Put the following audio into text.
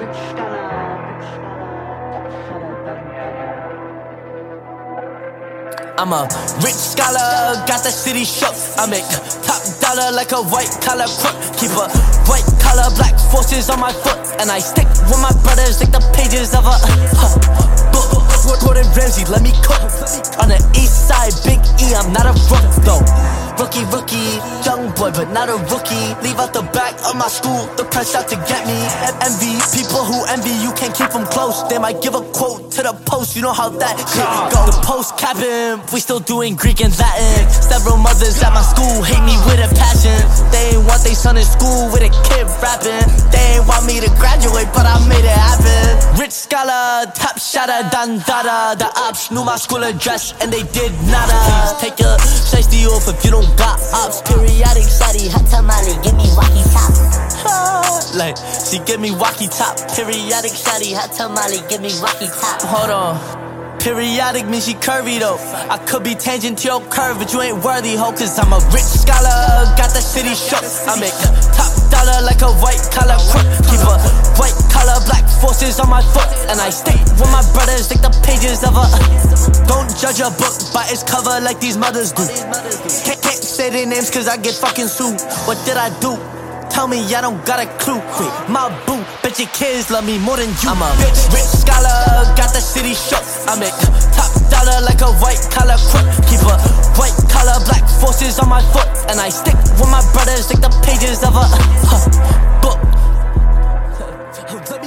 I'm a rich scholar, got the city shook. I make top dollar like a white collar crook. Keep a white collar, black forces on my foot, and I stick with my brothers like the pages of a book. Gordon Ramsay, let me cook. On the east side, Big E, I'm not a rook though. Rookie, young boy, but not a rookie. Leave out the back of my school, the press out to get me. Envy, people who envy you can't keep them close. They might give a quote to the post, you know how that shit go. The post capping, we still doing Greek and Latin. Several mothers at my school hate me with a passion. They ain't want they son in school with a kid rapping. They ain't want me to graduate, but I made it happen. Rich scholar, top shotter, dandada. The ops knew my school address and they did nada. Please take your shiesty off if you don't got ops. Periodic shawty, hot tamale, give me walkie top. Like, she give me walkie top. Periodic shawty, hot tamale, give me walkie top. Hold on. Periodic means she curvy though. I could be tangent to your curve, but you ain't worthy, ho. Cause I'm a rich scholar, got the city shook. I make top dollar like a white collar crook. Keep a white collar, black forces on my foot, and I stick with my brothers like the pages of a don't judge a book by its cover like these mothers do. Can't say their names cause I get fucking sued. What did I do? Tell me I don't got a clue. Wait, my boo, bet your kids love me more than you. I'm a rich scholar, got the city shook. I make top dollar like a white collar crook. Keep a white collar, black forces on my foot, and I stick with my brothers like the pages of a book.